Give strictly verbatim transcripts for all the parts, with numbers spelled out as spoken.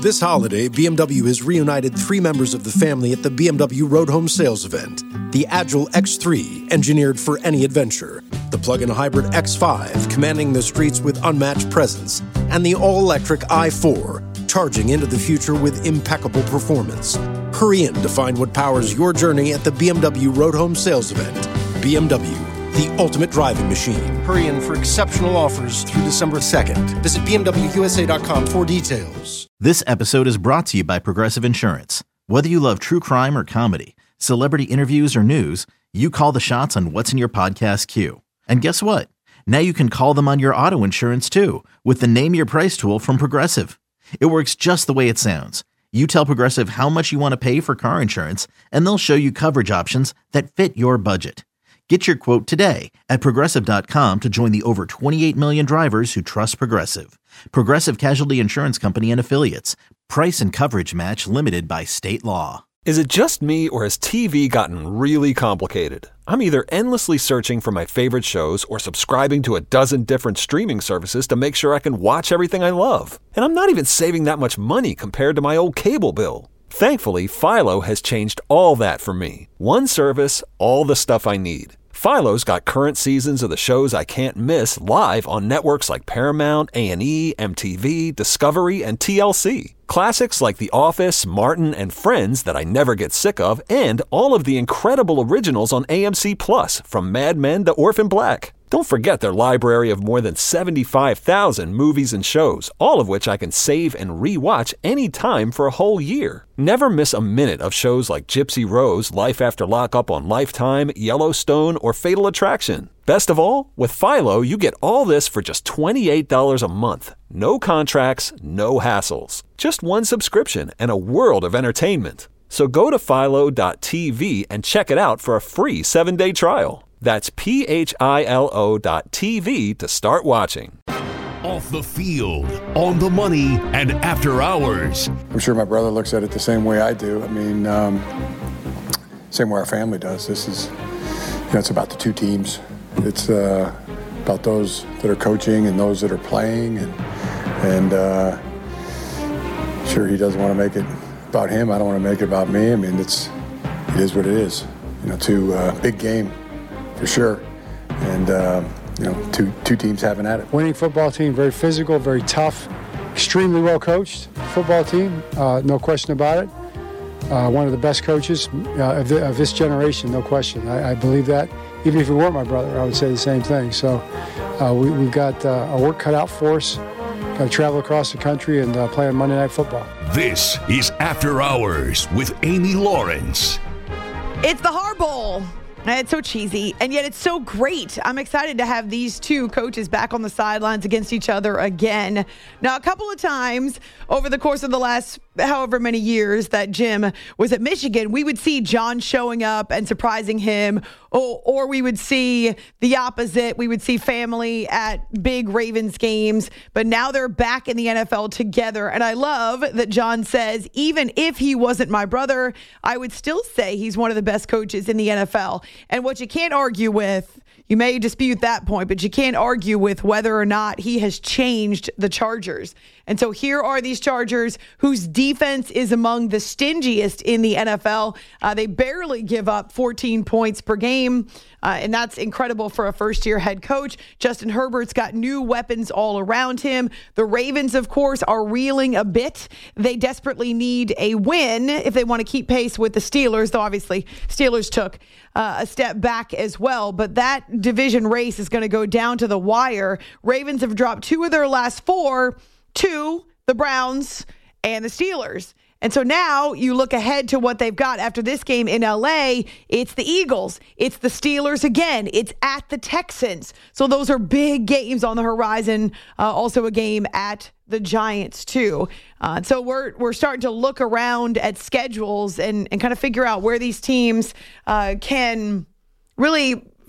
This holiday, B M W has reunited three members of the family at the B M W Road Home Sales event. The Agile X three, engineered for any adventure. The plug-in hybrid X five, commanding the streets with unmatched presence. And the all-electric i four, charging into the future with impeccable performance. Hurry in to find what powers your journey at the B M W Road Home Sales event. B M W, the ultimate driving machine. Hurry in for exceptional offers through December second. Visit B M W U S A dot com for details. This episode is brought to you by Progressive Insurance. Whether you love true crime or comedy, celebrity interviews or news, you call the shots on what's in your podcast queue. And guess what? Now you can call them on your auto insurance too with the Name Your Price tool from Progressive. It works just the way it sounds. You tell Progressive how much you want to pay for car insurance, and they'll show you coverage options that fit your budget. Get your quote today at Progressive dot com to join the over twenty-eight million drivers who trust Progressive. Progressive Casualty Insurance Company and Affiliates. Price and coverage match limited by state law. Is it just me, or has T V gotten really complicated? I'm either endlessly searching for my favorite shows or subscribing to a dozen different streaming services to make sure I can watch everything I love. And I'm not even saving that much money compared to my old cable bill. Thankfully, Philo has changed all that for me. One service, all the stuff I need. Philo's got current seasons of the shows I can't miss live on networks like Paramount, A and E, M T V, Discovery, and T L C. Classics like The Office, Martin, and Friends that I never get sick of, and all of the incredible originals on A M C Plus, from Mad Men to Orphan Black. Don't forget their library of more than seventy-five thousand movies and shows, all of which I can save and re-watch anytime for a whole year. Never miss a minute of shows like Gypsy Rose, Life After Lockup on Lifetime, Yellowstone, or Fatal Attraction. Best of all, with Philo, you get all this for just twenty-eight dollars a month. No contracts, no hassles. Just one subscription and a world of entertainment. So go to philo dot t v and check it out for a free seven-day trial. That's P H I L O dot T V to start watching. Off the field, on the money, and after hours. I'm sure my brother looks at it the same way I do. I mean, um, same way our family does. This is, you know, it's about the two teams. It's uh, about those that are coaching and those that are playing. And, and uh, sure, he doesn't want to make it about him. I don't want to make it about me. I mean, it's it is what it is. You know, two uh, big game. For sure, and uh, you know, two two teams having at it. Winning football team, very physical, very tough, extremely well coached football team, uh, no question about it. Uh, one of the best coaches uh, of, the, of this generation, no question. I, I believe that. Even if he weren't my brother, I would say the same thing. So uh, we, we've got uh, our work cut out for us. Got to travel across the country and uh, play on Monday Night Football. This is After Hours with Amy Lawrence. It's the Har Bowl. It's so cheesy, and yet it's so great. I'm excited to have these two coaches back on the sidelines against each other again. Now, a couple of times over the course of the last however many years that Jim was at Michigan, we would see John showing up and surprising him, or, or we would see the opposite. We would see family at big Ravens games, but now they're back in the N F L together. And I love that John says, even if he wasn't my brother, I would still say he's one of the best coaches in the N F L. And what you can't argue with, you may dispute that point, but you can't argue with whether or not he has changed the Chargers. And so here are these Chargers whose defense is among the stingiest in the N F L. Uh, they barely give up fourteen points per game, uh, and that's incredible for a first-year head coach. Justin Herbert's got new weapons all around him. The Ravens, of course, are reeling a bit. They desperately need a win if they want to keep pace with the Steelers, though obviously Steelers took uh, a step back as well. But that division race is going to go down to the wire. Ravens have dropped two of their last four to the Browns and the Steelers. And so now you look ahead to what they've got after this game in L A. It's the Eagles. It's the Steelers again. It's at the Texans. So those are big games on the horizon. Uh, also a game at the Giants too. Uh, so we're we're starting to look around at schedules and, and kind of figure out where these teams uh, can really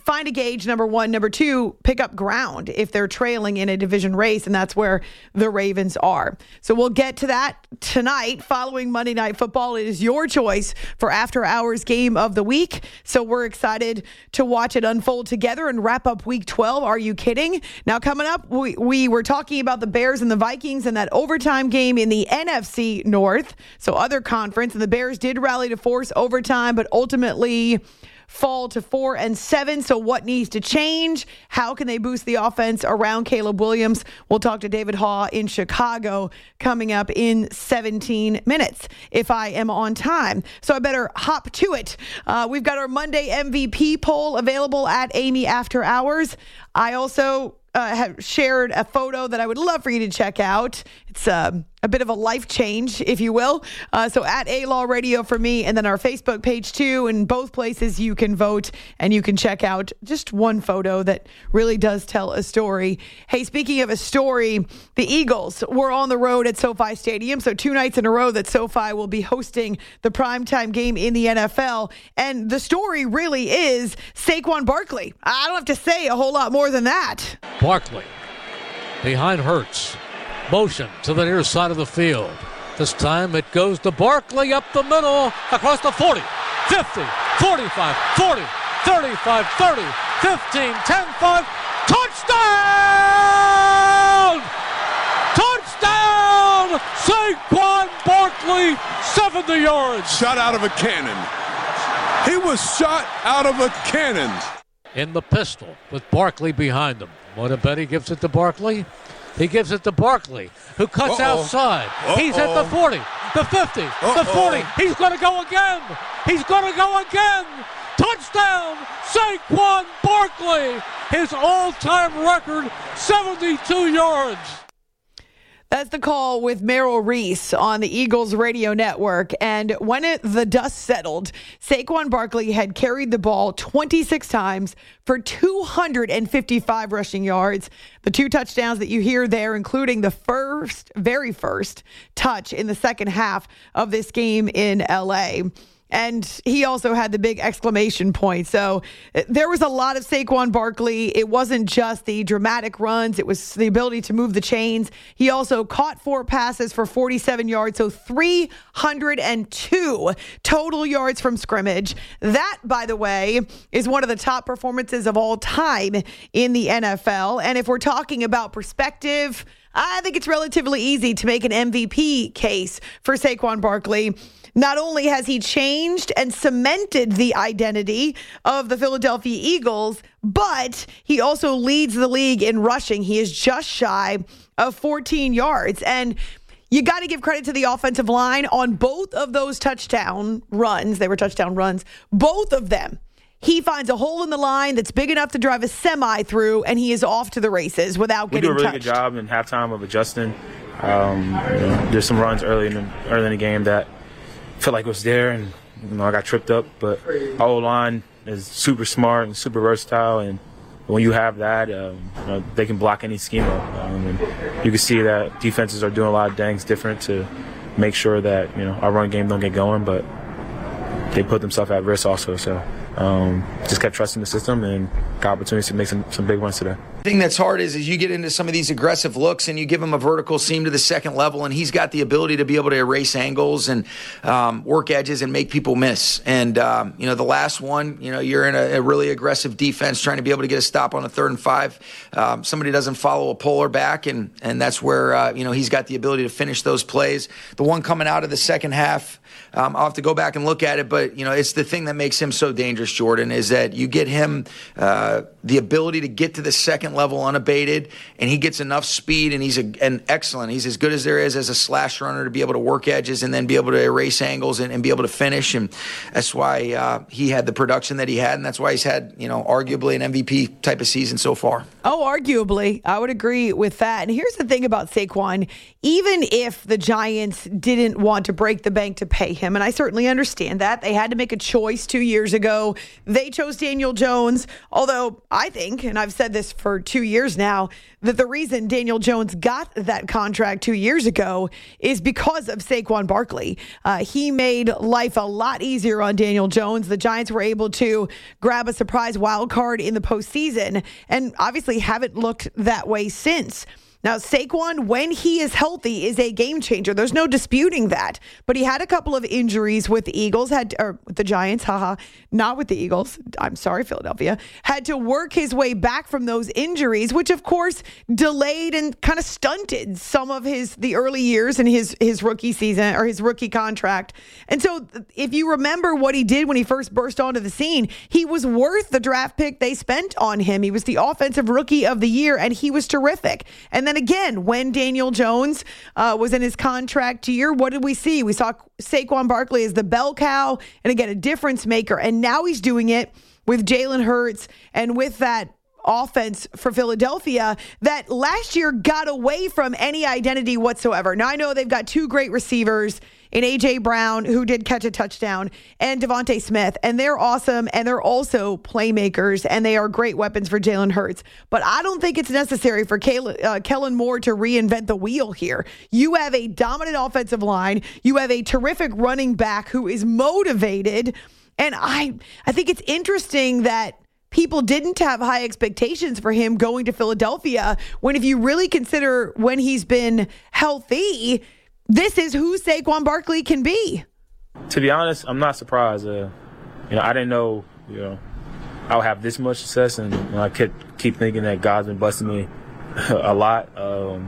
find a gauge, number one. Number two, pick up ground if they're trailing in a division race, and that's where the Ravens are. So we'll get to that tonight following Monday Night Football. It is your choice for after-hours game of the week, so we're excited to watch it unfold together and wrap up Week twelve. Are you kidding? Now, coming up, we, we were talking about the Bears and the Vikings and that overtime game in the N F C North, so other conference, and the Bears did rally to force overtime, but ultimately fall to four and seven. So what needs to change? How can they boost the offense around Caleb Williams? We'll talk to David Haugh in Chicago coming up in seventeen minutes if I am on time. So I better hop to it. Uh, we've got our Monday M V P poll available at Amy After Hours. I also uh, have shared a photo that I would love for you to check out. It's uh, a bit of a life change, if you will. Uh, so at A-Law Radio for me, and then our Facebook page too. In both places you can vote and you can check out just one photo that really does tell a story. Hey, speaking of a story, the Eagles were on the road at SoFi Stadium. So two nights in a row that SoFi will be hosting the primetime game in the N F L. And the story really is Saquon Barkley. I don't have to say a whole lot more than that. Barkley behind Hurts. Motion to the near side of the field. This time it goes to Barkley up the middle, across the forty, fifty, forty-five, forty, thirty-five, thirty, fifteen, ten, five. Touchdown! Touchdown! Saquon Barkley, seventy yards. Shot out of a cannon. He was shot out of a cannon. In the pistol with Barkley behind him. Montebetti gives it to Barkley. He gives it to Barkley, who cuts Uh-oh. outside. Uh-oh. He's at the forty, the fifty, Uh-oh. the forty. He's going to go again. He's going to go again. Touchdown, Saquon Barkley. His all-time record, seventy-two yards. That's the call with Merrill Reese on the Eagles radio network. And when it, the dust settled, Saquon Barkley had carried the ball twenty-six times for two hundred fifty-five rushing yards. The two touchdowns that you hear there, including the first, very first touch in the second half of this game in L A. And he also had the big exclamation point. So there was a lot of Saquon Barkley. It wasn't just the dramatic runs. It was the ability to move the chains. He also caught four passes for forty-seven yards. So three hundred two total yards from scrimmage. That, by the way, is one of the top performances of all time in the N F L. And if we're talking about perspective, I think it's relatively easy to make an M V P case for Saquon Barkley. Not only has he changed and cemented the identity of the Philadelphia Eagles, but he also leads the league in rushing. He is just shy of fourteen yards. And you got to give credit to the offensive line on both of those touchdown runs. They were touchdown runs. Both of them. He finds a hole in the line that's big enough to drive a semi through, and he is off to the races without getting touched. We do a really touched. good job in halftime of adjusting. Um, you know, there's some runs early in the, early in the game that felt like it was there, and you know I got tripped up. But our O-line is super smart and super versatile, and when you have that, um, you know, they can block any schema. Um, and you can see that defenses are doing a lot of things different to make sure that you know our run game don't get going, but they put themselves at risk also. So um, just kept trusting the system and got opportunities to make some, some big runs today. The thing that's hard is, is you get into some of these aggressive looks and you give him a vertical seam to the second level, and he's got the ability to be able to erase angles and um, work edges and make people miss. And, um, you know, the last one, you know, you're in a, a really aggressive defense trying to be able to get a stop on a third and five. Um, somebody doesn't follow a polar back, and, and that's where, uh, you know, he's got the ability to finish those plays. The one coming out of the second half, um, I'll have to go back and look at it, but, you know, it's the thing that makes him so dangerous, Jordan, is that you get him uh, the ability to get to the second level unabated, and he gets enough speed, and he's a, an excellent. He's as good as there is as a slash runner to be able to work edges and then be able to erase angles and, and be able to finish. And that's why uh, he had the production that he had, and that's why he's had, you know, arguably an M V P type of season so far. Oh, arguably. I would agree with that. And here's the thing about Saquon. Even if the Giants didn't want to break the bank to pay him, and I certainly understand that, they had to make a choice two years ago. They chose Daniel Jones, although Although I think, and I've said this for two years now, that the reason Daniel Jones got that contract two years ago is because of Saquon Barkley. Uh, he made life a lot easier on Daniel Jones. The Giants were able to grab a surprise wild card in the postseason and obviously haven't looked that way since. Now, Saquon, when he is healthy, is a game changer. There's no disputing that. But he had a couple of injuries with the Eagles, had or with the Giants, haha, not with the Eagles. I'm sorry, Philadelphia. Had to work his way back from those injuries, which of course delayed and kind of stunted some of his the early years in his his rookie season or his rookie contract. And so, if you remember what he did when he first burst onto the scene, he was worth the draft pick they spent on him. He was the offensive rookie of the year, and he was terrific. And then again, when Daniel Jones uh, was in his contract year, what did we see? We saw Saquon Barkley as the bell cow and again, a difference maker. And now he's doing it with Jalen Hurts and with that offense for Philadelphia that last year got away from any identity whatsoever. Now, I know they've got two great receivers in A J Brown, who did catch a touchdown, and Devontae Smith, and they're awesome, and they're also playmakers, and they are great weapons for Jalen Hurts. But I don't think it's necessary for Kay- uh, Kellen Moore to reinvent the wheel here. You have a dominant offensive line. You have a terrific running back who is motivated, and I, I think it's interesting that people didn't have high expectations for him going to Philadelphia when, if you really consider when he's been healthy, this is who Saquon Barkley can be. To be honest, I'm not surprised. Uh, you know, I didn't know, you know, I would have this much success, and you know, I kept keep thinking that God's been blessing me a lot, um,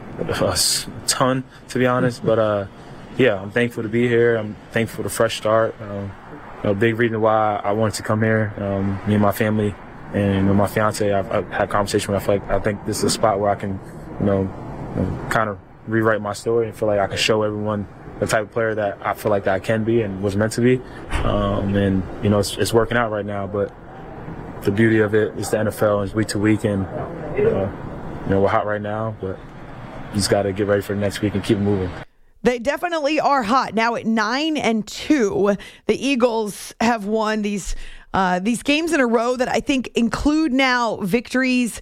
a ton, to be honest. But uh, yeah, I'm thankful to be here. I'm thankful for the fresh start. Um, you know, big reason why I wanted to come here. Um, me and my family and you know, my fiance, I've, I've had a conversation with. I feel like I think this is a spot where I can, you know, you know kind of rewrite my story and feel like I can show everyone the type of player that I feel like that I can be and was meant to be. Um, and, you know, it's, it's working out right now, but the beauty of it is the N F L is week to week, and, uh, you know, we're hot right now, but you just got to get ready for the next week and keep moving. They definitely are hot. Now at nine and two, the Eagles have won these, uh, these games in a row that I think include now victories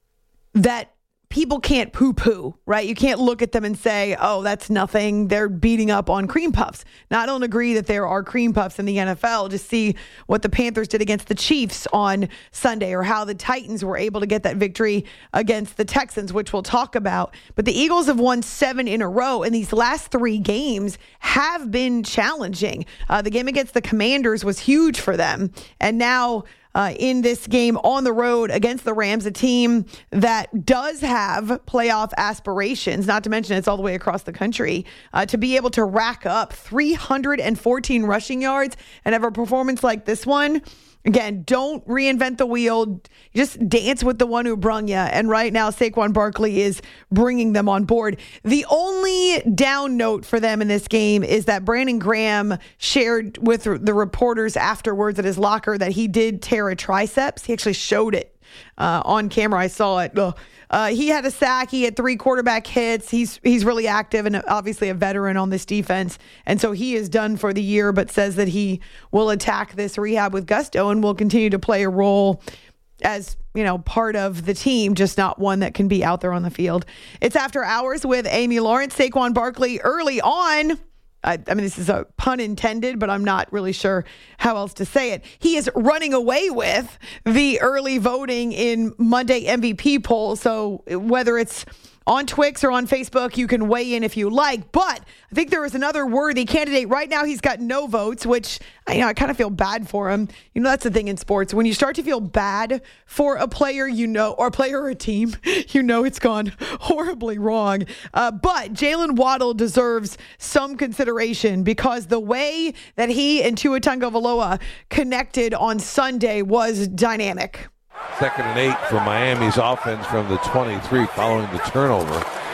that people can't poo-poo, right? You can't look at them and say, oh, that's nothing. They're beating up on cream puffs. Now, I don't agree that there are cream puffs in the N F L. Just see what the Panthers did against the Chiefs on Sunday, or how the Titans were able to get that victory against the Texans, which we'll talk about. But the Eagles have won seven in a row, and these last three games have been challenging. Uh, the game against the Commanders was huge for them. And now Uh, in this game on the road against the Rams, a team that does have playoff aspirations, not to mention it's all the way across the country, uh, to be able to rack up three hundred fourteen rushing yards and have a performance like this one. Again, don't reinvent the wheel. Just dance with the one who brung you. And right now, Saquon Barkley is bringing them on board. The only down note for them in this game is that Brandon Graham shared with the reporters afterwards at his locker that he did tear a triceps. He actually showed it uh, on camera. I saw it. Ugh. Uh, he had a sack. He had three quarterback hits. He's he's really active and obviously a veteran on this defense. And so he is done for the year, but says that he will attack this rehab with gusto and will continue to play a role as, you know, part of the team, just not one that can be out there on the field. It's After Hours with Amy Lawrence. Saquon Barkley early on. I, I mean, this is a pun intended, but I'm not really sure how else to say it. He is running away with the early voting in Monday M V P poll. So whether it's on Twix or on Facebook, you can weigh in if you like. But I think there is another worthy candidate. Right now, he's got no votes, which you know, I kind of feel bad for him. You know, that's the thing in sports. When you start to feel bad for a player, you know, or a player or a team, you know it's gone horribly wrong. Uh, but Jalen Waddle deserves some consideration because the way that he and Tua Tagovailoa connected on Sunday was dynamic. Second and eight for Miami's offense from the twenty-three following the turnover.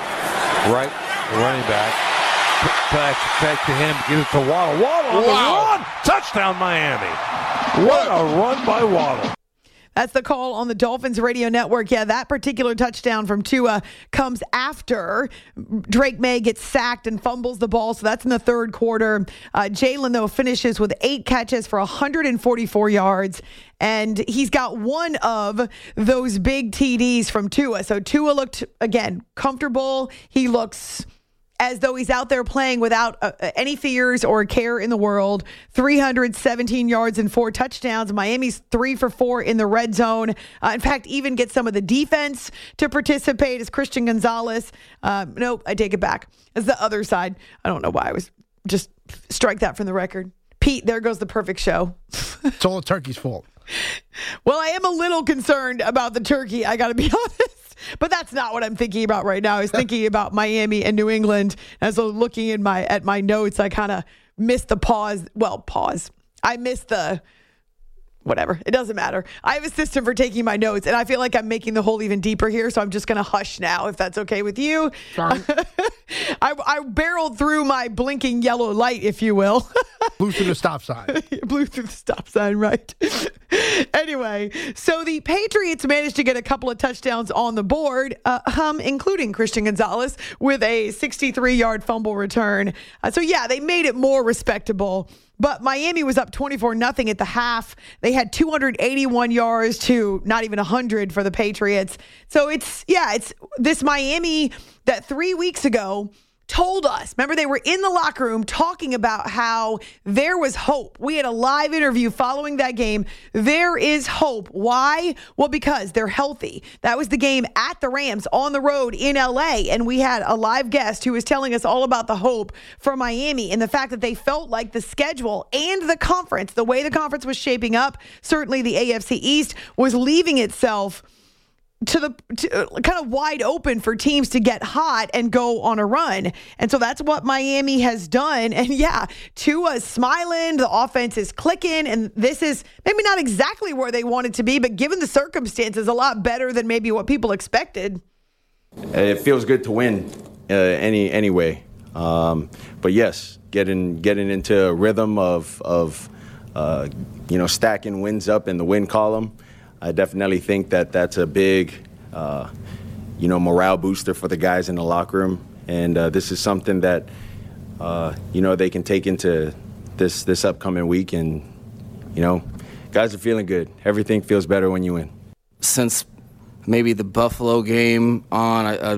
Right, the running back. Back, back to him, give it to Waddle. Waddle on wow. the run! Touchdown, Miami. What a run by Waddle. That's the call on the Dolphins radio network. Yeah, that particular touchdown from Tua comes after Drake May gets sacked and fumbles the ball. So that's in the third quarter. Uh, Jalen, though, finishes with eight catches for one hundred forty-four yards. And he's got one of those big T Ds from Tua. So Tua looked, again, comfortable. He looks as though he's out there playing without uh, any fears or care in the world. three hundred seventeen yards and four touchdowns. Miami's three for four in the red zone. Uh, in fact, even get some of the defense to participate as Christian Gonzalez. Uh, nope, I take it back. It's the other side. I don't know why I was just strike that from the record. Pete, there goes the perfect show. It's all the turkey's fault. Well, I am a little concerned about the turkey, I got to be honest. But that's not what I'm thinking about right now. I was thinking about Miami and New England. As I was looking in my at my notes, I kind of missed the pause. Well, pause. I missed the whatever. It doesn't matter. I have a system for taking my notes, and I feel like I'm making the hole even deeper here, so I'm just going to hush now, if that's okay with you. Sorry. I, I barreled through my blinking yellow light, if you will. Blew through the stop sign. Blew through the stop sign, right. Anyway, so the Patriots managed to get a couple of touchdowns on the board, uh, um, including Christian Gonzalez with a sixty-three-yard fumble return. Uh, so, yeah, they made it more respectable. But Miami was up twenty-four nothing at the half. They had two hundred eighty-one yards to not even one hundred for the Patriots. So it's, yeah, it's this Miami that three weeks ago told us, remember they were in the locker room talking about how there was hope. We had a live interview following that game. There is hope. Why? Well, because they're healthy. That was the game at the Rams on the road in L A. And we had a live guest who was telling us all about the hope for Miami and the fact that they felt like the schedule and the conference, the way the conference was shaping up, certainly the A F C East was leaving itself to the to, uh, kind of wide open for teams to get hot and go on a run. And so that's what Miami has done. And yeah, Tua's smiling, the offense is clicking, and this is maybe not exactly where they wanted to be, but given the circumstances, a lot better than maybe what people expected. It feels good to win uh, any anyway. Um, but yes, getting getting into a rhythm of of uh, you know stacking wins up in the win column. I definitely think that that's a big, uh, you know, morale booster for the guys in the locker room. And uh, this is something that, uh, you know, they can take into this this upcoming week. And, you know, guys are feeling good. Everything feels better when you win. Since maybe the Buffalo game on, I,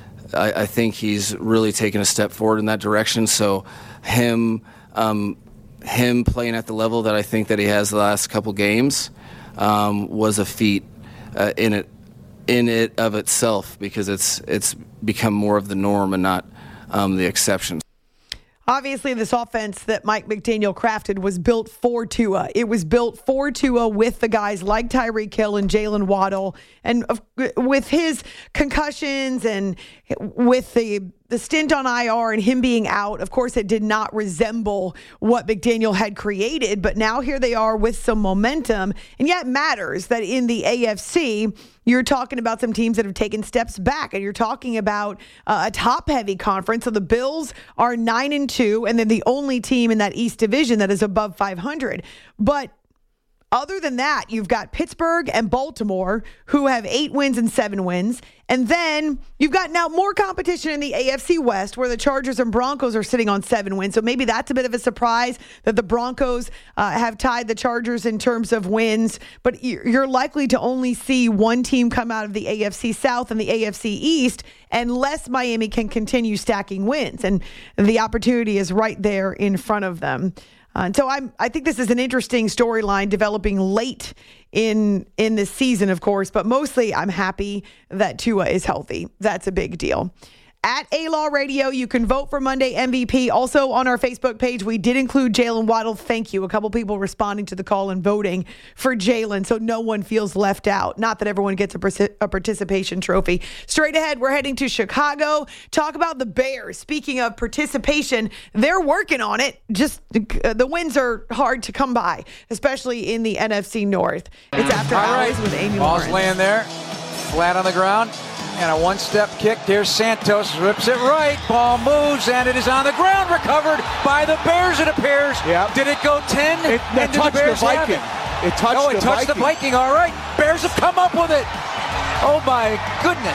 I, I think he's really taken a step forward in that direction. So him, um, him playing at the level that I think that he has the last couple games, Um, was a feat uh, in it in it of itself, because it's it's become more of the norm and not um, the exception. Obviously, this offense that Mike McDaniel crafted was built for Tua. It was built for Tua with the guys like Tyreek Hill and Jalen Waddle. And uh, with his concussions and with the the stint on I R and him being out, of course, it did not resemble what McDaniel had created. But now here they are with some momentum. And yet it matters that in the A F C, you're talking about some teams that have taken steps back, and you're talking about uh, a top-heavy conference. So the Bills are nine and two, and they're the only team in that East Division that is above five hundred. But other than that, you've got Pittsburgh and Baltimore, who have eight wins and seven wins. And then you've got now more competition in the A F C West, where the Chargers and Broncos are sitting on seven wins. So maybe that's a bit of a surprise that the Broncos uh, have tied the Chargers in terms of wins. But you're likely to only see one team come out of the A F C South and the A F C East unless Miami can continue stacking wins. And the opportunity is right there in front of them. Uh, and so I'm, I think this is an interesting storyline developing late in in this season, of course, but mostly I'm happy that Tua is healthy. That's a big deal. At A-Law Radio, you can vote for Monday M V P. Also on our Facebook page, we did include Jalen Waddle. Thank you. A couple people responding to the call and voting for Jalen, so no one feels left out. Not that everyone gets a, a participation trophy. Straight ahead, we're heading to Chicago. Talk about the Bears. Speaking of participation, they're working on it. Just uh, the wins are hard to come by, especially in the N F C North. It's After All Hours right. with Amy Ball's Lawrence. laying there, flat on the ground. And a one-step kick. Here's Santos, rips it right. Ball moves, and it is on the ground. Recovered by the Bears, it appears. Yep. Did it go ten? It, and touched the, Bears the Viking. It touched oh, it the touched Viking. the Viking. All right. Bears have come up with it. Oh, my goodness.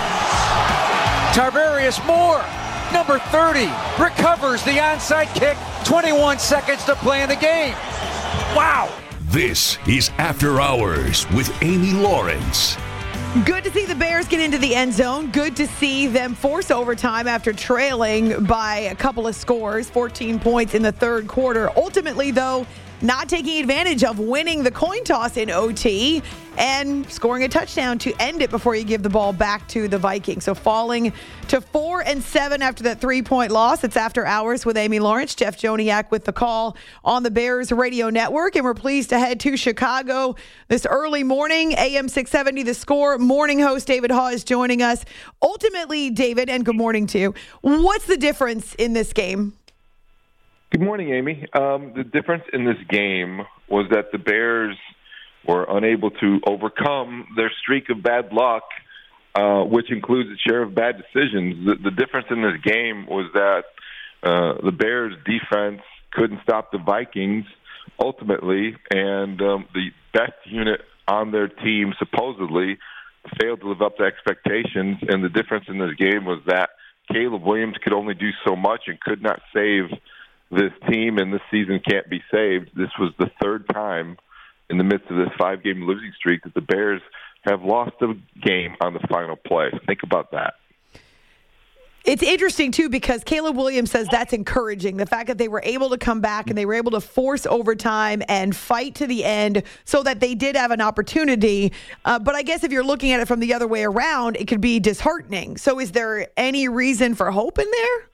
Tarvarius Moore, number thirty, recovers the onside kick. twenty-one seconds to play in the game. Wow. This is After Hours with Amy Lawrence. Good to see the Bears get into the end zone. Good to see them force overtime after trailing by a couple of scores, fourteen points in the third quarter. Ultimately, though, not taking advantage of winning the coin toss in O T and scoring a touchdown to end it before you give the ball back to the Vikings. So falling to four and seven after that three-point loss. It's After Hours with Amy Lawrence. Jeff Joniak with the call on the Bears Radio Network. And we're pleased to head to Chicago this early morning. A M six seventy, The Score. Morning host David Haugh is joining us. Ultimately, David, and good morning to you. What's the difference in this game? Good morning, Amy. Um, the difference in this game was that the Bears were unable to overcome their streak of bad luck, uh, which includes a share of bad decisions. The, the difference in this game was that uh, the Bears' defense couldn't stop the Vikings ultimately, and um, the best unit on their team supposedly failed to live up to expectations. And the difference in this game was that Caleb Williams could only do so much and could not save this team, and this season can't be saved. This was the third time in the midst of this five-game losing streak that the Bears have lost a game on the final play. Think about that. It's interesting, too, because Caleb Williams says that's encouraging, the fact that they were able to come back and they were able to force overtime and fight to the end so that they did have an opportunity. Uh, but I guess if you're looking at it from the other way around, it could be disheartening. So is there any reason for hope in there?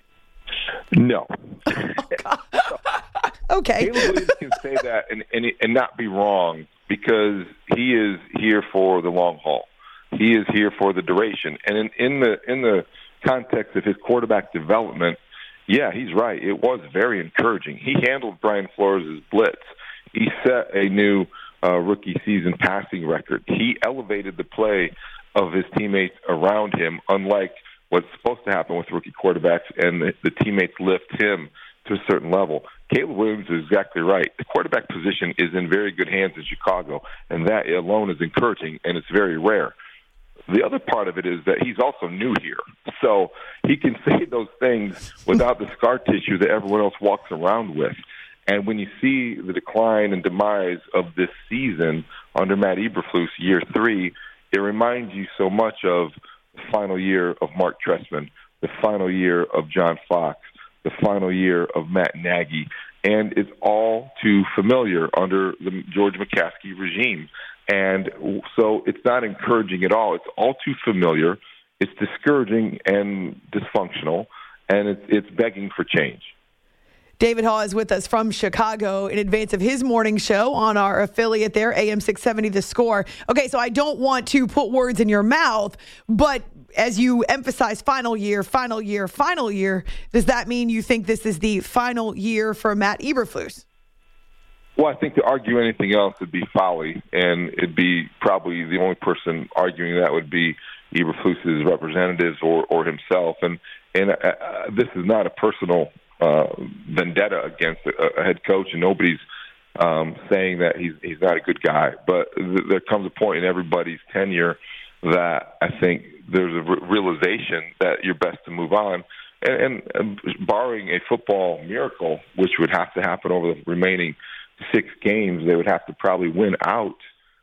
No. Oh, okay. Caleb Williams can say that and, and and not be wrong because he is here for the long haul. He is here for the duration. And in, in the in the context of his quarterback development, yeah, he's right. It was very encouraging. He handled Brian Flores' blitz. He set a new uh, rookie season passing record. He elevated the play of his teammates around him, unlike what's supposed to happen with rookie quarterbacks, and the, the teammates lift him to a certain level. Caleb Williams is exactly right. The quarterback position is in very good hands in Chicago, and that alone is encouraging, and it's very rare. The other part of it is that he's also new here, so he can say those things without the scar tissue that everyone else walks around with. And when you see the decline and demise of this season under Matt Eberflus, year three, it reminds you so much of the final year of Mark Trestman, the final year of John Fox, the final year of Matt Nagy, and it's all too familiar under the George McCaskey regime. And so it's not encouraging at all. It's all too familiar. It's discouraging and dysfunctional, and it's, it's begging for change. David Haugh is with us from Chicago in advance of his morning show on our affiliate there, A M six seventy The Score. Okay, so I don't want to put words in your mouth, but as you emphasize final year, final year, final year, does that mean you think this is the final year for Matt Eberflus? Well, I think to argue anything else would be folly, and it'd be probably the only person arguing that would be Eberflus's representatives or, or himself. And, and uh, this is not a personal Uh, vendetta against a, a head coach, and nobody's um, saying that he's he's not a good guy. But th- there comes a point in everybody's tenure that I think there's a re- realization that you're best to move on. And, and, and barring a football miracle, which would have to happen over the remaining six games, they would have to probably win out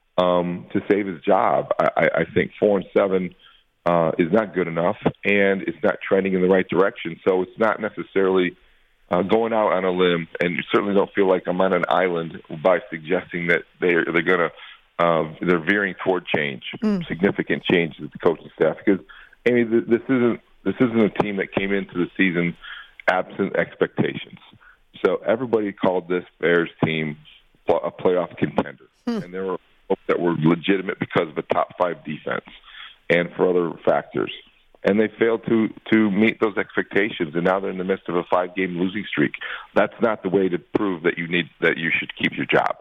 um, to save his job. I, I think four and seven uh, is not good enough, and it's not trending in the right direction. So it's not necessarily Uh, going out on a limb, and you certainly don't feel like I'm on an island by suggesting that they're they're going to uh, they're veering toward change, mm. significant change to the coaching staff. Because I mean, this isn't this isn't a team that came into the season absent expectations. So everybody called this Bears team a playoff contender, mm. and there were hopes that were legitimate because of a top five defense and for other factors. And they failed to to meet those expectations, and now they're in the midst of a five-game losing streak. That's not the way to prove that you need that you should keep your job.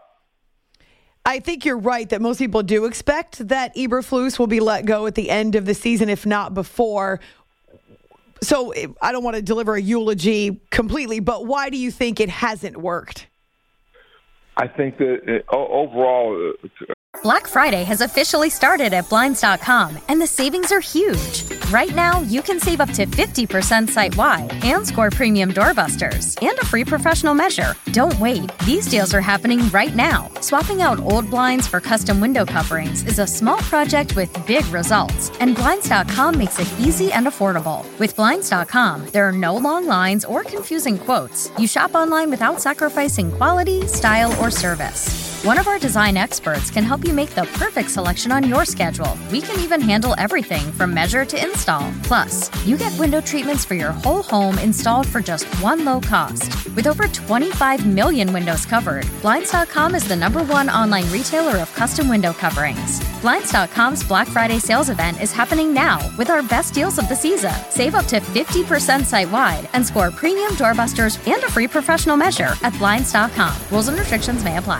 I think you're right that most people do expect that Eberflus will be let go at the end of the season, if not before. So I don't want to deliver a eulogy completely, but why do you think it hasn't worked? I think that uh, overall. Uh, Black Friday has officially started at Blinds dot com, and the savings are huge. Right now, you can save up to fifty percent site-wide and score premium doorbusters and a free professional measure. Don't wait. These deals are happening right now. Swapping out old blinds for custom window coverings is a small project with big results, and Blinds dot com makes it easy and affordable. With Blinds dot com, there are no long lines or confusing quotes. You shop online without sacrificing quality, style, or service. One of our design experts can help you make the perfect selection on your schedule. We can even handle everything from measure to install. Plus, you get window treatments for your whole home installed for just one low cost. With over twenty-five million windows covered, Blinds dot com is the number one online retailer of custom window coverings. Blinds dot com's Black Friday sales event is happening now with our best deals of the season. Save up to fifty percent site-wide and score premium doorbusters and a free professional measure at Blinds dot com. Rules and restrictions may apply.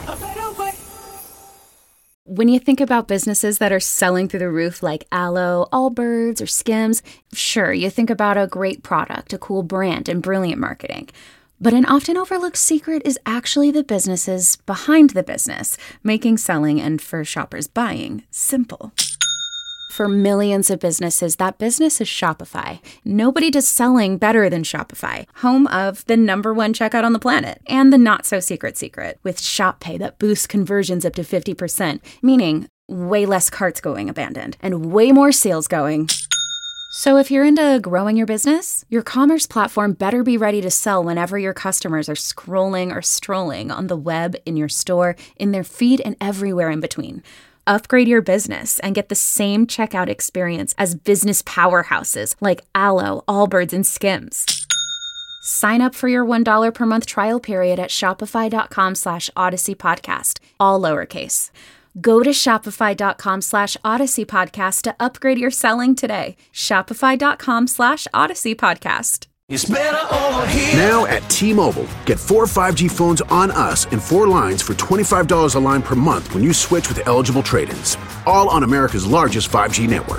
When you think about businesses that are selling through the roof like Aloe, Allbirds, or Skims, sure, you think about a great product, a cool brand, and brilliant marketing. But an often overlooked secret is actually the businesses behind the business, making selling and, for shoppers, buying simple. For millions of businesses, that business is Shopify. Nobody does selling better than Shopify, home of the number one checkout on the planet, and the not-so-secret secret, with Shop Pay that boosts conversions up to fifty percent, meaning way less carts going abandoned, and way more sales going. So if you're into growing your business, your commerce platform better be ready to sell whenever your customers are scrolling or strolling on the web, in your store, in their feed, and everywhere in between. Upgrade your business and get the same checkout experience as business powerhouses like Aloe, Allbirds, and Skims. Sign up for your one dollar per month trial period at shopify.com slash Odyssey Podcast, all lowercase. Go to shopify.com slash Odyssey Podcast to upgrade your selling today. Shopify.com slash Odyssey Podcast. It's better over here. Now at T-Mobile, get four five G phones on us and four lines for twenty-five dollars a line per month when you switch with eligible trade-ins. All on America's largest five G network.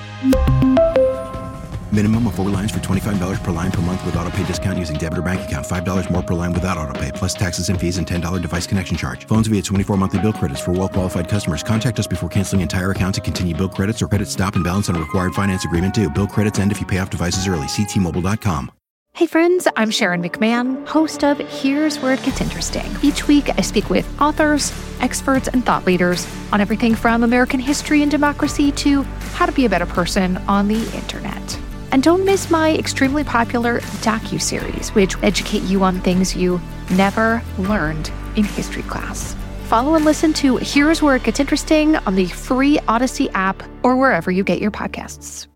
Minimum of four lines for twenty-five dollars per line per month with autopay discount using debit or bank account. five dollars more per line without autopay, plus taxes and fees and ten dollars device connection charge. Phones via twenty-four monthly bill credits for well-qualified customers. Contact us before canceling entire account to continue bill credits or credit stop and balance on a required finance agreement due. Bill credits end if you pay off devices early. See T Mobile dot com. Hey friends, I'm Sharon McMahon, host of Here's Where It Gets Interesting. Each week, I speak with authors, experts, and thought leaders on everything from American history and democracy to how to be a better person on the internet. And don't miss my extremely popular docuseries, which educate you on things you never learned in history class. Follow and listen to Here's Where It Gets Interesting on the free Odyssey app or wherever you get your podcasts.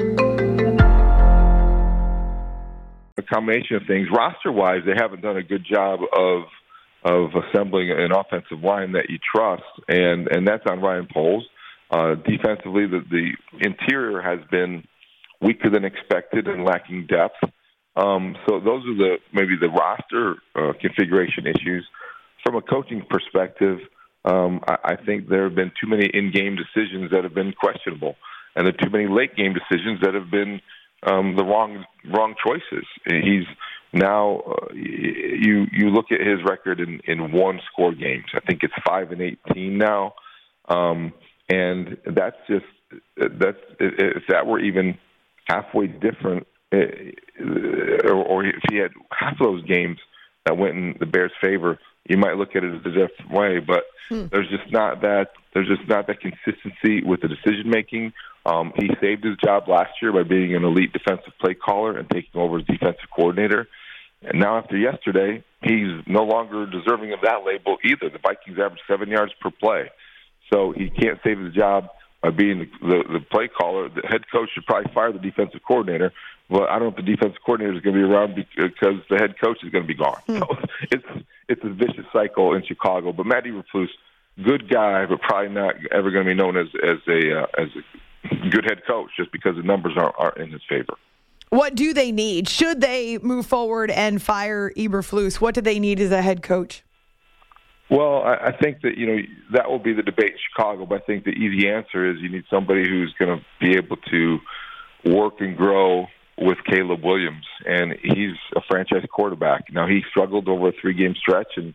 A combination of things. Roster-wise, they haven't done a good job of of assembling an offensive line that you trust, and, and that's on Ryan Poles. Uh, defensively, the, the interior has been weaker than expected and lacking depth. Um, so those are the maybe the roster uh, configuration issues. From a coaching perspective, um, I, I think there have been too many in-game decisions that have been questionable, and there are too many late-game decisions that have been Um, the wrong wrong choices. He's now uh, you you look at his record in, in one score games. I think it's five and eighteen now, um, and that's just that's if that were even halfway different, or, or if he had half of those games that went in the Bears' favor, you might look at it as a different way. But hmm. there's just not that there's just not that consistency with the decision making. Um, he saved his job last year by being an elite defensive play caller and taking over as defensive coordinator. And now after yesterday, he's no longer deserving of that label either. The Vikings average seven yards per play. So he can't save his job by being the, the, the play caller. The head coach should probably fire the defensive coordinator. But I don't know if the defensive coordinator is going to be around because the head coach is going to be gone. Mm. So it's it's a vicious cycle in Chicago. But Matt Eberflus, good guy, but probably not ever going to be known as as a uh, as a good head coach just because the numbers aren't, aren't in his favor. What do they need? Should they move forward and fire Eberflus? What do they need as a head coach? Well, I, I think that, you know, that will be the debate in Chicago, but I think the easy answer is you need somebody who's going to be able to work and grow with Caleb Williams, and he's a franchise quarterback. Now, he struggled over a three-game stretch, and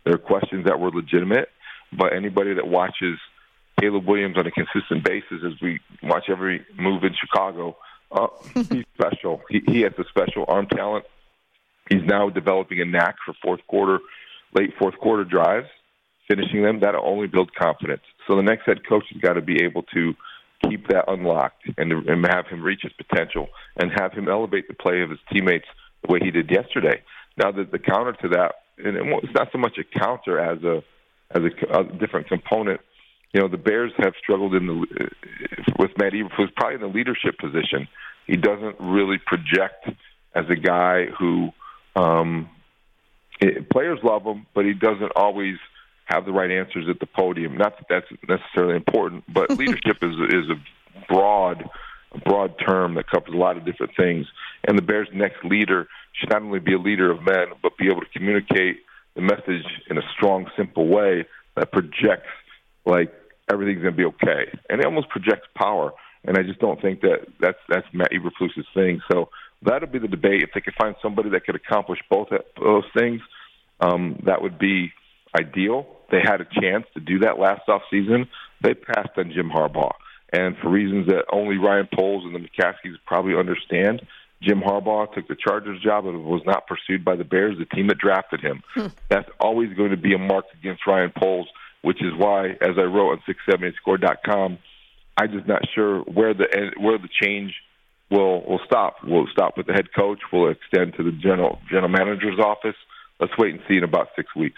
There are questions that were legitimate, but anybody that watches Caleb Williams on a consistent basis, as we watch every move in Chicago, uh, he's special. He, he has a special arm talent. He's now developing a knack for fourth quarter, late fourth quarter drives, finishing them. That'll only build confidence. So the next head coach has got to be able to keep that unlocked and, and have him reach his potential and have him elevate the play of his teammates the way he did yesterday. Now, the, the counter to that, and it's not so much a counter as a as a, a different component. You know, the Bears have struggled in the with Matt Eberflus, probably in the leadership position. He doesn't really project as a guy who um, it, players love him, but he doesn't always have the right answers at the podium. Not that that's necessarily important, but leadership is is a broad, a broad term that covers a lot of different things. And the Bears' next leader should not only be a leader of men, but be able to communicate the message in a strong, simple way that projects like everything's going to be okay. And it almost projects power. And I just don't think that that's that's Matt Eberflus's thing. So that'll be the debate. If they could find somebody that could accomplish both of those things, um, that would be ideal. They had a chance to do that last offseason. They passed on Jim Harbaugh. And for reasons that only Ryan Poles and the McCaskies probably understand, Jim Harbaugh took the Chargers job and was not pursued by the Bears, the team that drafted him. Hmm. That's always going to be a mark against Ryan Poles, which is why, as I wrote on six seventy score dot com, I'm just not sure where the where the change will will stop. Will it stop with the head coach? Will it extend to the general general manager's office? Let's wait and see in about six weeks.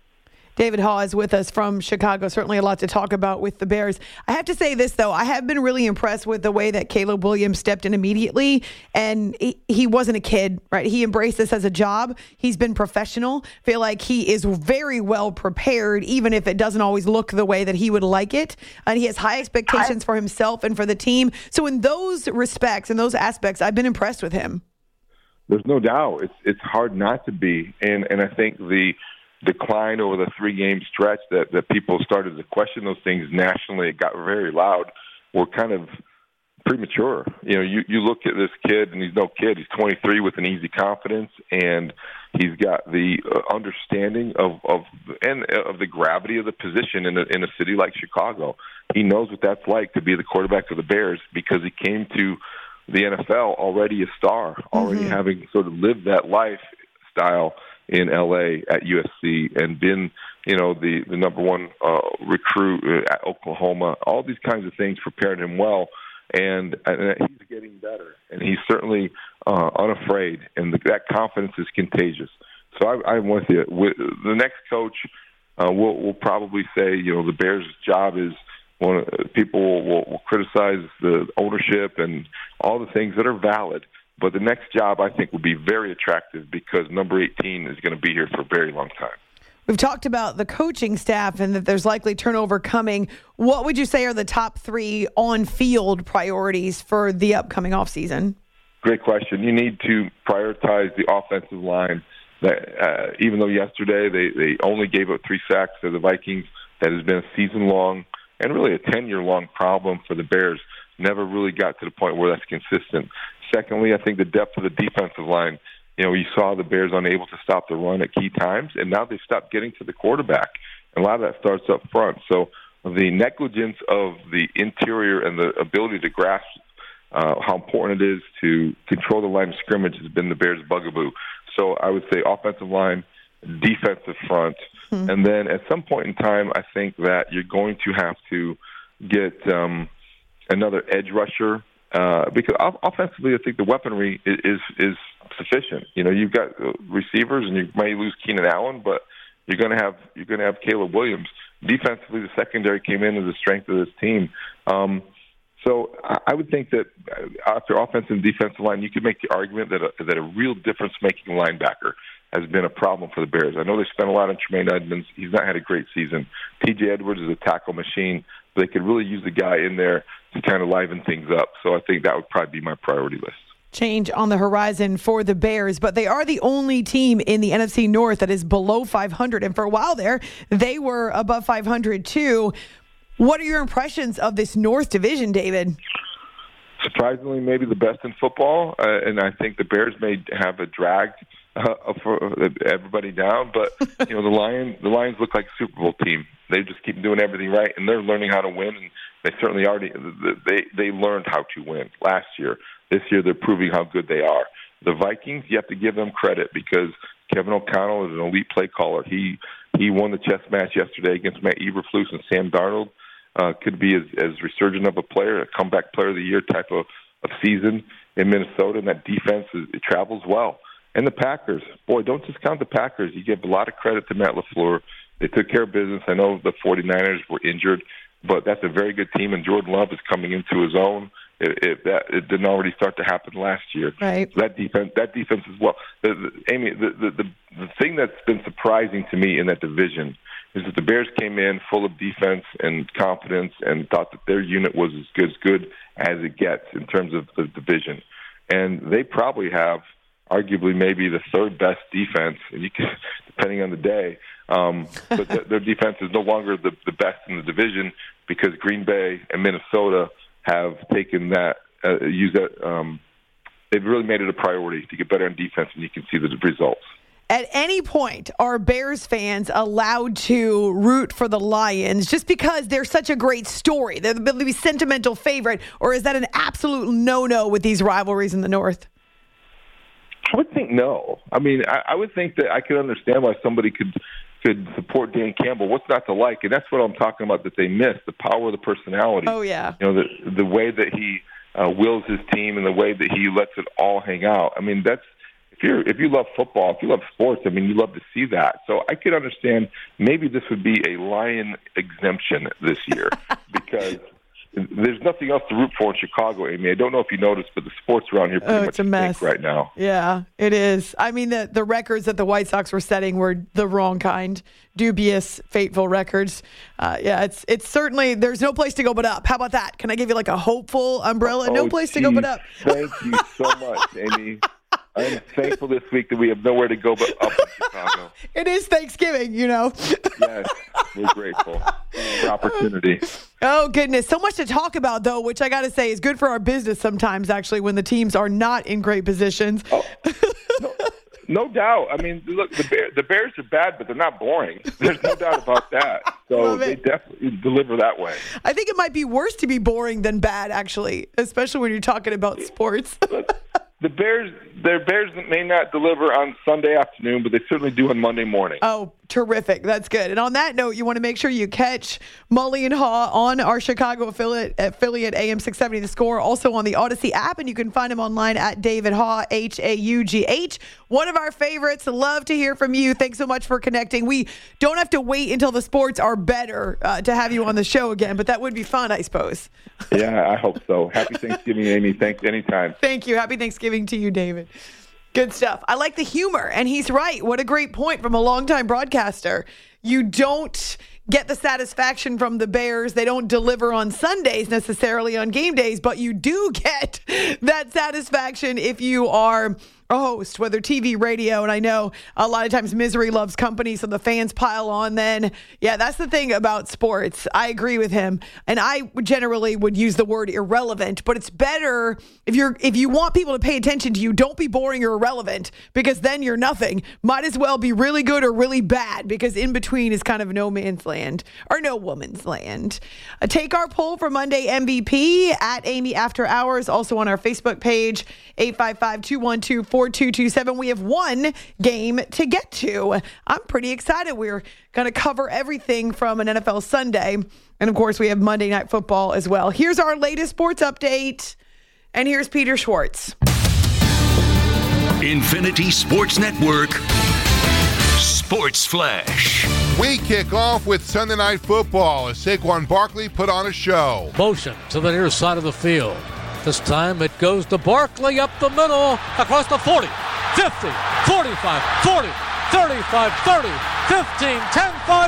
David Haugh is with us from Chicago. Certainly a lot to talk about with the Bears. I have to say this, though. I have been really impressed with the way that Caleb Williams stepped in immediately. And he, he wasn't a kid, right? He embraced this as a job. He's been professional. Feel like he is very well prepared, even if it doesn't always look the way that he would like it. And he has high expectations for himself and for the team. So in those respects, in those aspects, I've been impressed with him. There's no doubt. It's it's hard not to be. And, and I think the decline over the three-game stretch that, that people started to question those things nationally, it got very loud, were kind of premature. You know, you, you look at this kid, and he's no kid. He's twenty-three with an easy confidence, and he's got the uh, understanding of, of and of the gravity of the position in a, in a city like Chicago. He knows what that's like to be the quarterback of the Bears because he came to the N F L already a star, already mm-hmm. having sort of lived that lifestyle in L A at U S C and been, you know, the, the number one uh, recruit at Oklahoma. All these kinds of things prepared him well, and, and he's getting better. And he's certainly uh, unafraid, and the, that confidence is contagious. So I, I'm with you. With, the next coach uh, will will probably say, you know, the Bears' job is one. People will, will criticize the ownership and all the things that are valid. But the next job, I think, will be very attractive because number eighteen is going to be here for a very long time. We've talked about the coaching staff and that there's likely turnover coming. What would you say are the top three on-field priorities for the upcoming offseason? Great question. You need to prioritize the offensive line. That uh, even though yesterday they, they only gave up three sacks to the Vikings, that has been a season-long and really a ten-year-long problem for the Bears. Never really got to the point where that's consistent. Secondly, I think the depth of the defensive line. You know, you saw the Bears unable to stop the run at key times, and now they've stopped getting to the quarterback. And a lot of that starts up front. So the negligence of the interior and the ability to grasp uh, how important it is to control the line of scrimmage has been the Bears' bugaboo. So I would say offensive line, defensive front, mm-hmm. and then at some point in time, I think that you're going to have to get um, another edge rusher. Uh, because offensively, I think the weaponry is, is is sufficient. You know, you've got receivers, and you may lose Keenan Allen, but you're going to have you're going to have Caleb Williams. Defensively, the secondary came in as a strength of this team. Um, so I, I would think that after offensive and defensive line, you could make the argument that a, that a real difference-making linebacker has been a problem for the Bears. I know they spent a lot on Tremaine Edmonds. He's not had a great season. T J Edwards is a tackle machine. They could really use the guy in there to kind of liven things up. So I think that would probably be my priority list. Change on the horizon for the Bears, but they are the only team in the N F C North that is below five hundred. And for a while there, they were above five hundred too. What are your impressions of this North division, David? Surprisingly, maybe the best in football. Uh, and I think the Bears may have a drag uh, for everybody down. But you know, the Lions, the Lions look like a Super Bowl team. They just keep doing everything right, and they're learning how to win. And they certainly already they they learned how to win last year. This year, they're proving how good they are. The Vikings, you have to give them credit because Kevin O'Connell is an elite play caller. He he won the chess match yesterday against Matt Eberflus, and Sam Darnold uh, could be as, as resurgent of a player, a comeback player of the year type of, of season in Minnesota, and that defense is, it travels well. And the Packers, boy, don't discount the Packers. You give a lot of credit to Matt LaFleur. They took care of business. I know the 49ers were injured, but that's a very good team, and Jordan Love is coming into his own. It, it, that, it didn't already start to happen last year. Right. So that defense, that defense as well. The, the, Amy, the, the, the, the thing that's been surprising to me in that division is that the Bears came in full of defense and confidence and thought that their unit was as good as good as it gets in terms of the division. And they probably have arguably maybe the third best defense, and you can, depending on the day. Um, but the, their defense is no longer the, the best in the division because Green Bay and Minnesota have taken that, uh, use that. Um, they've really made it a priority to get better on defense, and you can see the results. At any point, are Bears fans allowed to root for the Lions just because they're such a great story? They're the sentimental favorite, or is that an absolute no-no with these rivalries in the North? I would think no. I mean, I, I would think that I could understand why somebody could could support Dan Campbell. What's not to like? And that's what I'm talking about that they miss, the power of the personality. Oh, yeah. You know, the the way that he uh, wills his team and the way that he lets it all hang out. I mean, that's if you're if you love football, if you love sports, I mean, you love to see that. So I could understand maybe this would be a Lion exemption this year because there's nothing else to root for in Chicago, Amy. I don't know if you noticed, but the sports around here pretty oh, much it's a mess right now. Yeah, it is. I mean, the, the records that the White Sox were setting were the wrong kind. Dubious, fateful records. Uh, yeah, it's it's certainly, there's no place to go but up. How about that? Can I give you like a hopeful umbrella? Oh, no place geez. to go but up. Thank you so much, Amy. I'm thankful this week that we have nowhere to go but up in Chicago. It is Thanksgiving, you know. Yes, we're grateful for opportunity. Oh, goodness. So much to talk about, though, which I got to say is good for our business sometimes, actually, when the teams are not in great positions. Oh, no, no doubt. I mean, look, the, Bear, the Bears are bad, but they're not boring. There's no doubt about that. So they definitely deliver that way. I think it might be worse to be boring than bad, actually, especially when you're talking about sports. The Bears, their Bears may not deliver on Sunday afternoon, but they certainly do on Monday morning. Oh, terrific. That's good. And on that note, you want to make sure you catch Mully and Haw on our Chicago affiliate, affiliate A M six seventy The Score, also on the Odyssey app, and you can find him online at David Haugh, H A U G H. One of our favorites. Love to hear from you. Thanks so much for connecting. We don't have to wait until the sports are better uh, to have you on the show again, but that would be fun, I suppose. Yeah, I hope so. Happy Thanksgiving, Amy. Thanks anytime. Thank you. Happy Thanksgiving to you, David. Good stuff. I like the humor, and he's right. What a great point from a longtime broadcaster. You don't get the satisfaction from the Bears. They don't deliver on Sundays necessarily on game days, but you do get that satisfaction if you are a host, whether T V, radio, and I know a lot of times misery loves company, so the fans pile on then. Yeah, that's the thing about sports. I agree with him, and I generally would use the word irrelevant, but it's better if you're if you want people to pay attention to you, don't be boring or irrelevant, because then you're nothing. Might as well be really good or really bad, because in between is kind of no man's land, or no woman's land. Uh, take our poll for Monday M V P at Amy After Hours, also on our Facebook page, eight five five, two one two, four two two seven. We have one game to get to. I'm pretty excited. We're going to cover everything from an N F L Sunday. And of course, we have Monday Night Football as well. Here's our latest sports update. And here's Peter Schwartz. Infinity Sports Network Sports Flash. We kick off with Sunday Night Football as Saquon Barkley put on a show. Motion to the near side of the field. This time it goes to Barkley up the middle, across the forty, fifty, forty-five, forty, thirty-five, thirty, fifteen, ten, five.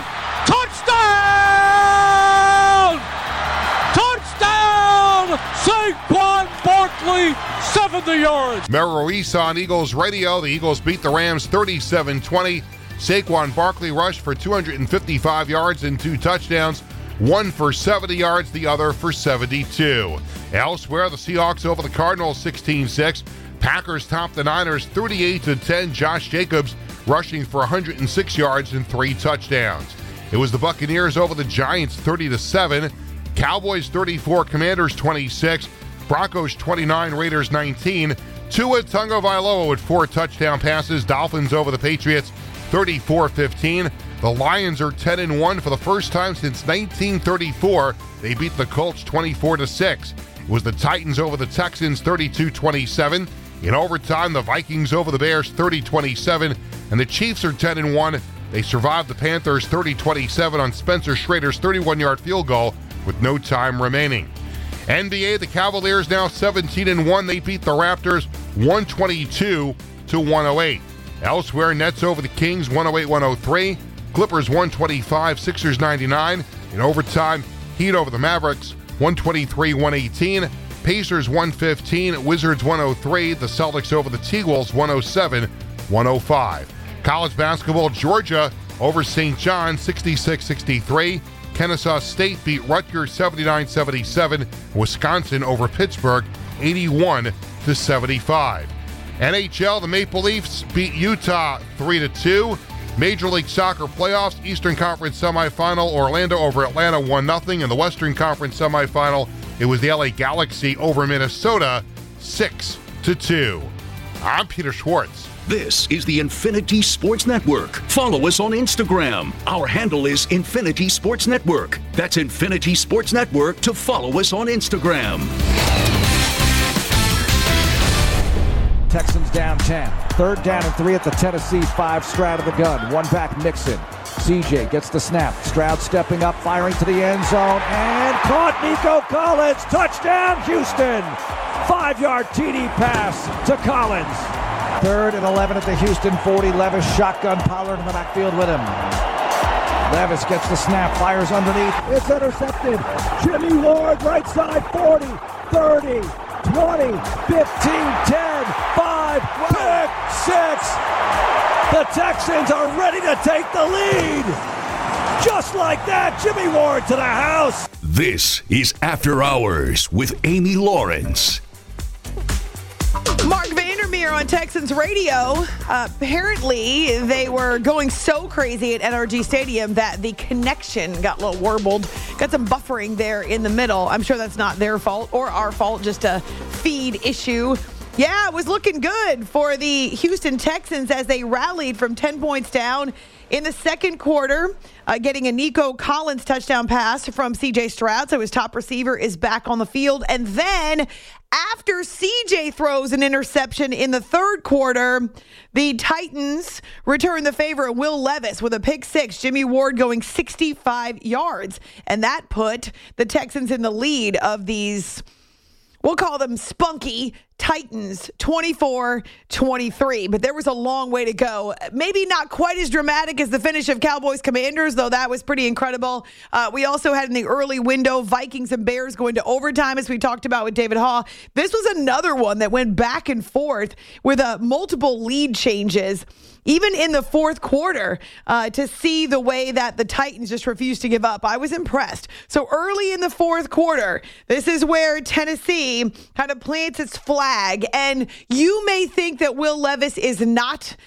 Touchdown! Touchdown! Saquon Barkley, seventy yards. Merrill Reese on Eagles radio. The Eagles beat the Rams thirty-seven twenty. Saquon Barkley rushed for two hundred fifty-five yards and two touchdowns. One for seventy yards, the other for seventy-two. Elsewhere, the Seahawks over the Cardinals sixteen six. Packers top the Niners thirty-eight to ten. Josh Jacobs rushing for one hundred six yards and three touchdowns. It was the Buccaneers over the Giants thirty to seven. Cowboys thirty-four, Commanders twenty-six. Broncos twenty-nine, Raiders nineteen. Tua Tagovailoa with four touchdown passes. Dolphins over the Patriots thirty-four fifteen. The Lions are ten and one for the first time since nineteen thirty-four. They beat the Colts twenty-four to six. It was the Titans over the Texans thirty-two twenty-seven. In overtime, the Vikings over the Bears thirty twenty-seven. And the Chiefs are ten and one. They survived the Panthers thirty twenty-seven on Spencer Schrader's thirty-one-yard field goal with no time remaining. N B A, the Cavaliers now seventeen and one. They beat the Raptors one twenty-two to one oh eight. Elsewhere, Nets over the Kings one oh eight one oh three. Clippers one twenty-five, Sixers ninety-nine. In overtime, Heat over the Mavericks one twenty-three one eighteen. Pacers one fifteen, Wizards one oh three. The Celtics over the T-Wolves one oh seven one oh five. College basketball, Georgia over Saint John sixty-six sixty-three. Kennesaw State beat Rutgers seventy-nine seventy-seven. Wisconsin over Pittsburgh eighty-one to seventy-five. N H L, the Maple Leafs beat Utah three to two. Major League Soccer playoffs, Eastern Conference semifinal, Orlando over Atlanta one nothing. In the Western Conference semifinal, it was the L A Galaxy over Minnesota six to two. I'm Peter Schwartz. This is the Infinity Sports Network. Follow us on Instagram. Our handle is Infinity Sports Network. That's Infinity Sports Network to follow us on Instagram. Texans down ten. Third down and three at the Tennessee five. Stroud of the gun. One back Mixon. C J gets the snap. Stroud stepping up, firing to the end zone, and caught Nico Collins. Touchdown, Houston. Five-yard T D pass to Collins. Third and eleven at the Houston forty. Levis shotgun, Pollard in the backfield with him. Levis gets the snap, fires underneath. It's intercepted. Jimmy Ward, right side, forty, thirty, twenty, fifteen, ten, five, pick six. The Texans are ready to take the lead. Just like that, Jimmy Ward to the house. This is After Hours with Amy Lawrence. Mark Vandermeer on Texans radio. Uh, apparently, they were going so crazy at N R G Stadium that the connection got a little warbled. Got some buffering there in the middle. I'm sure that's not their fault or our fault, just a feed issue. Yeah, it was looking good for the Houston Texans as they rallied from ten points down in the second quarter, uh, getting a Nico Collins touchdown pass from C J Stroud. So his top receiver is back on the field. And then after C J throws an interception in the third quarter, the Titans return the favor. Will Levis with a pick six. Jimmy Ward going sixty-five yards. And that put the Texans in the lead of these, we'll call them spunky Titans, twenty-four twenty-three. But there was a long way to go. Maybe not quite as dramatic as the finish of Cowboys Commanders, though that was pretty incredible. Uh, we also had in the early window Vikings and Bears going to overtime, as we talked about with David Haw. This was another one that went back and forth with uh, multiple lead changes. Even in the fourth quarter, uh, to see the way that the Titans just refused to give up, I was impressed. So early in the fourth quarter, this is where Tennessee kind of plants its flag. And you may think that Will Levis is not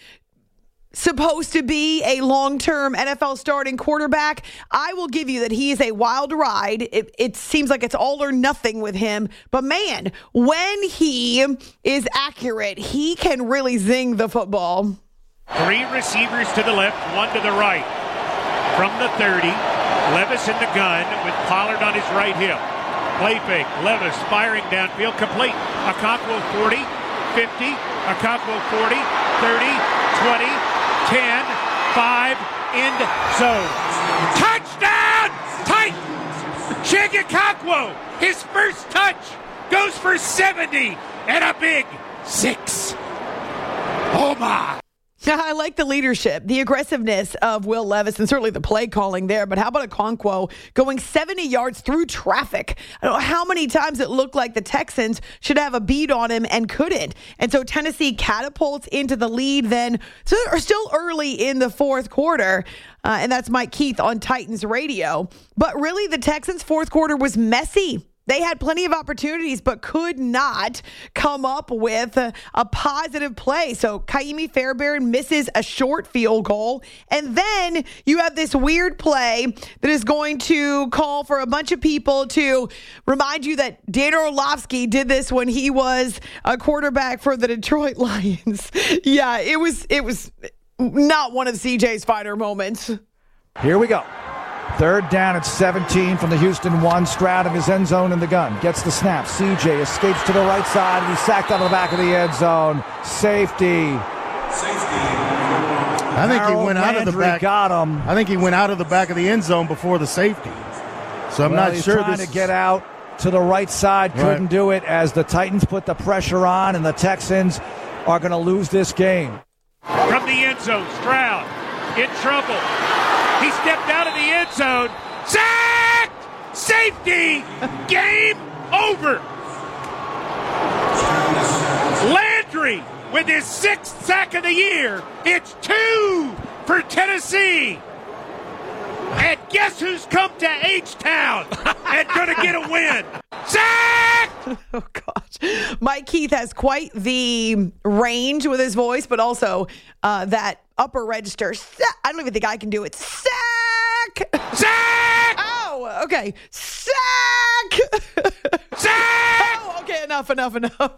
supposed to be a long-term N F L starting quarterback. I will give you that he is a wild ride. It, it seems like it's all or nothing with him. But man, when he is accurate, he can really zing the football. Three receivers to the left, one to the right. From the thirty, Levis in the gun with Pollard on his right hip. Play fake, Levis firing downfield, complete. Okonkwo forty, fifty, Okonkwo forty, thirty, twenty, ten, five, end zone. Touchdown! Titans! Chig Okonkwo, his first touch, goes for seventy and a big six. Oh my! I like the leadership, the aggressiveness of Will Levis, and certainly the play calling there. But how about Okonkwo going seventy yards through traffic? I don't know how many times it looked like the Texans should have a beat on him and couldn't. And so Tennessee catapults into the lead then. So are still early in the fourth quarter. Uh, and that's Mike Keith on Titans radio. But really, the Texans' fourth quarter was messy. They had plenty of opportunities, but could not come up with a, a positive play. So Kaimi Fairbairn misses a short field goal. And then you have this weird play that is going to call for a bunch of people to remind you that Dan Orlovsky did this when he was a quarterback for the Detroit Lions. Yeah, it was it was not one of C J's finer moments. Here we go. Third down at seventeen from the Houston one. Stroud in his end zone in the gun. Gets the snap. C J escapes to the right side, and he's sacked out of the back of the end zone. Safety. I think he went out of the back. Got him. I think he went out of the back of the end zone before the safety. So I'm well, not he's sure. Trying this to get out to the right side, couldn't right. do it as the Titans put the pressure on, and the Texans are going to lose this game. From the end zone, Stroud in trouble. He stepped out of the end zone. Sacked! Safety! Game over. Landry with his sixth sack of the year. It's two for Tennessee. And guess who's come to H-Town and going to get a win? Sack! Oh, gosh. Mike Keith has quite the range with his voice, but also uh, that upper register. I don't even think I can do it. Sack! Sack! Oh, okay. Sack! Sack! Oh, okay, enough, enough, enough.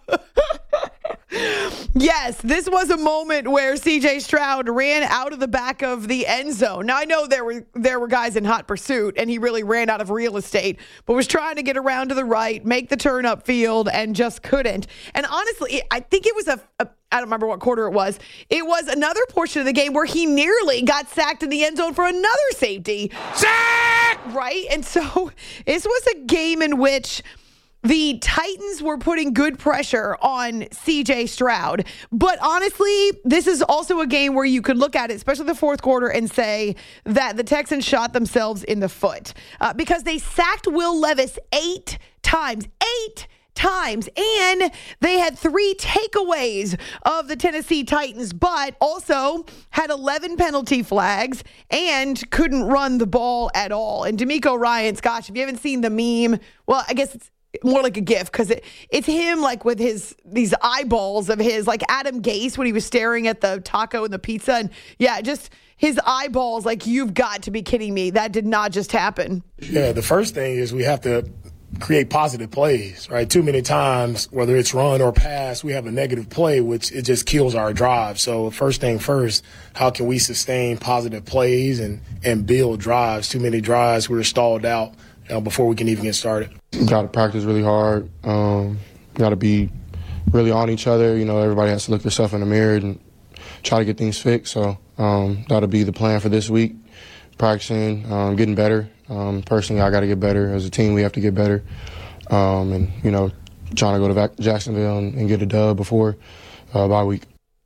Yes, this was a moment where C J Stroud ran out of the back of the end zone. Now, I know there were there were guys in hot pursuit, and he really ran out of real estate, but was trying to get around to the right, make the turn up field, and just couldn't. And honestly, I think it was a, a I don't remember what quarter it was. It was another portion of the game where he nearly got sacked in the end zone for another safety. Sack! Right? And so this was a game in which the Titans were putting good pressure on C J Stroud. But honestly, this is also a game where you could look at it, especially the fourth quarter, and say that the Texans shot themselves in the foot uh, because they sacked Will Levis eight times. Eight times. And they had three takeaways of the Tennessee Titans, but also had eleven penalty flags and couldn't run the ball at all. And D'Amico Ryans, gosh, if you haven't seen the meme, well, I guess it's more like a gif because it, it's him like with his these eyeballs of his, like Adam Gase when he was staring at the taco and the pizza. And yeah, just his eyeballs, like, you've got to be kidding me. That did not just happen. Yeah, the first thing is we have to create positive plays, right? Too many times, whether it's run or pass, we have a negative play, which it just kills our drive. So first thing first, how can we sustain positive plays and, and build drives? Too many drives, we're stalled out you know, before we can even get started. Got to practice really hard. Um, got to be really on each other. You know, everybody has to look yourself in the mirror and try to get things fixed. So um, that'll be the plan for this week. Practicing, um, getting better. Um, personally, I got to get better. As a team, we have to get better. Um, and, you know, trying to go to Vac- Jacksonville and, and get a dub before uh, bye week.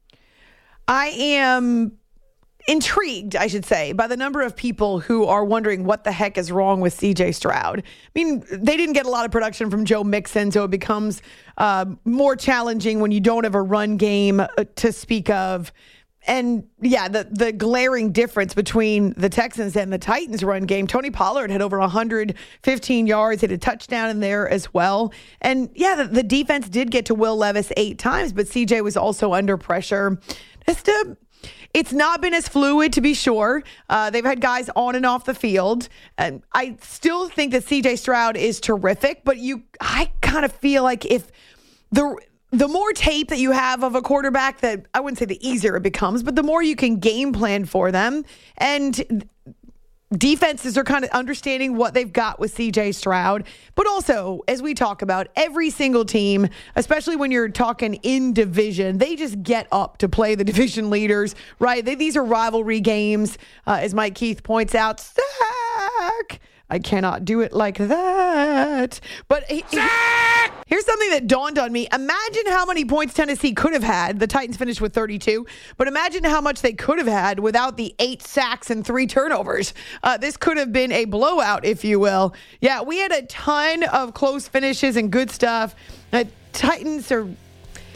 I am intrigued, I should say, by the number of people who are wondering what the heck is wrong with C J Stroud. I mean, they didn't get a lot of production from Joe Mixon, so it becomes uh, more challenging when you don't have a run game uh, to speak of. And yeah, the, the glaring difference between the Texans and the Titans run game, Tony Pollard had over one hundred fifteen yards, hit a touchdown in there as well. And yeah, the, the defense did get to Will Levis eight times, but C J was also under pressure. Just a, it's not been as fluid, to be sure. Uh, they've had guys on and off the field. And I still think that C J Stroud is terrific, but you, I kind of feel like if the The more tape that you have of a quarterback, that I wouldn't say the easier it becomes, but the more you can game plan for them. And defenses are kind of understanding what they've got with C J Stroud. But also, as we talk about, every single team, especially when you're talking in division, they just get up to play the division leaders, right? They, these are rivalry games, uh, as Mike Keith points out. Sack! I cannot do it like that. But he, he, here's something that dawned on me. Imagine how many points Tennessee could have had. The Titans finished with thirty-two. But imagine how much they could have had without the eight sacks and three turnovers. Uh, this could have been a blowout, if you will. Yeah, we had a ton of close finishes and good stuff. Uh, Titans are...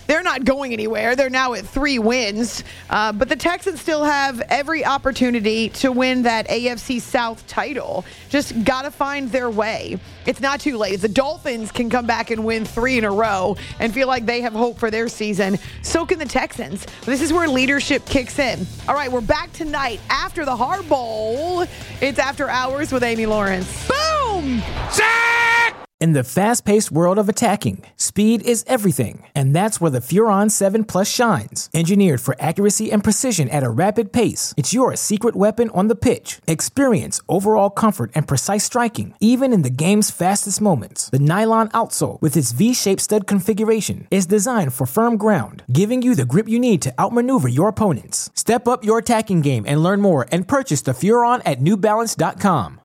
they're not going anywhere. They're now at three wins. Uh, but the Texans still have every opportunity to win that A F C South title. Just got to find their way. It's not too late. The Dolphins can come back and win three in a row and feel like they have hope for their season. So can the Texans. This is where leadership kicks in. All right, we're back tonight after the Hard Bowl. It's After Hours with Amy Lawrence. Boom! Sack! In the fast-paced world of attacking, speed is everything, and that's where the Furon seven Plus shines. Engineered for accuracy and precision at a rapid pace, it's your secret weapon on the pitch. Experience overall comfort and precise striking, even in the game's fastest moments. The nylon outsole, with its V-shaped stud configuration, is designed for firm ground, giving you the grip you need to outmaneuver your opponents. Step up your attacking game and learn more and purchase the Furon at New Balance dot com.